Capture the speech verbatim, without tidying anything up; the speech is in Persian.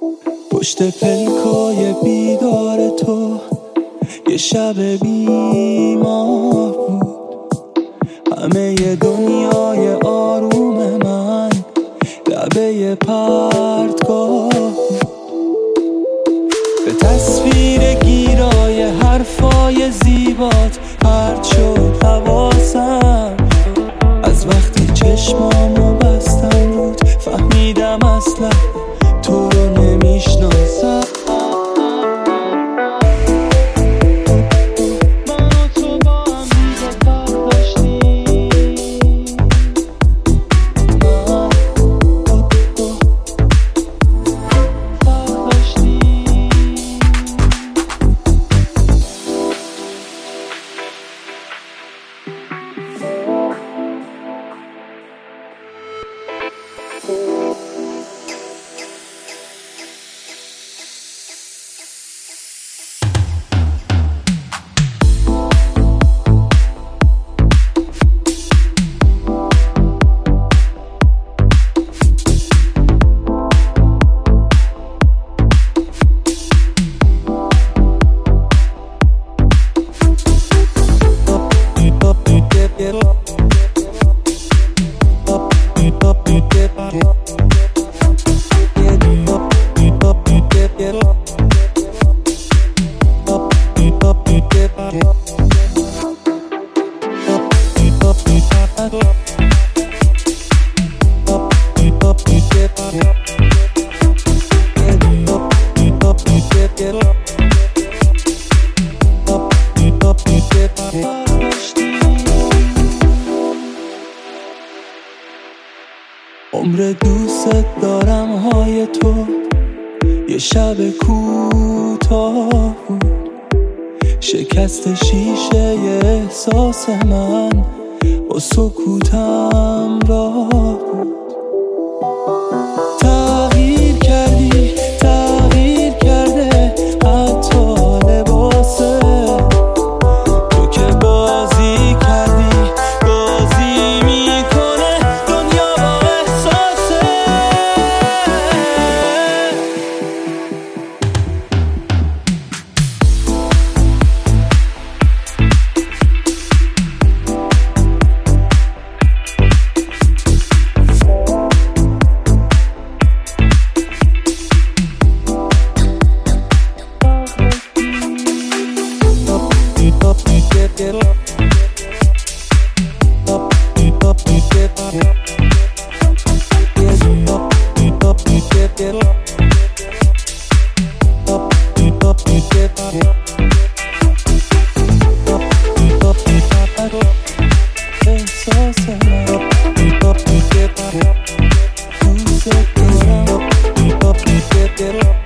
پشت پلکای بیدار تو یه شب بیمار بود، همه ی دنیای آروم من لبه پرتگاه بود. به تصویر گیرای حرفای زیبات پرت شد حواسم. از وقتی چشمامو بستم رود فهمیدم اصلا تو رو نمیشناسم. عمر دوست دارم های تو یه شب کوتاه بود، شکست شیشه ی احساس من با سکوتم راه بود. تغییر کردی تغییر کرده حتی لباسه، تو که بازی کردی بازی میکنه دنیا با احساسه. Get up, up, get up, get up, get up, get up, get up, up, get up, get up, up, get up, get up. It's so sad. Up, get up, get up. Who's it? Get up, get up, get up.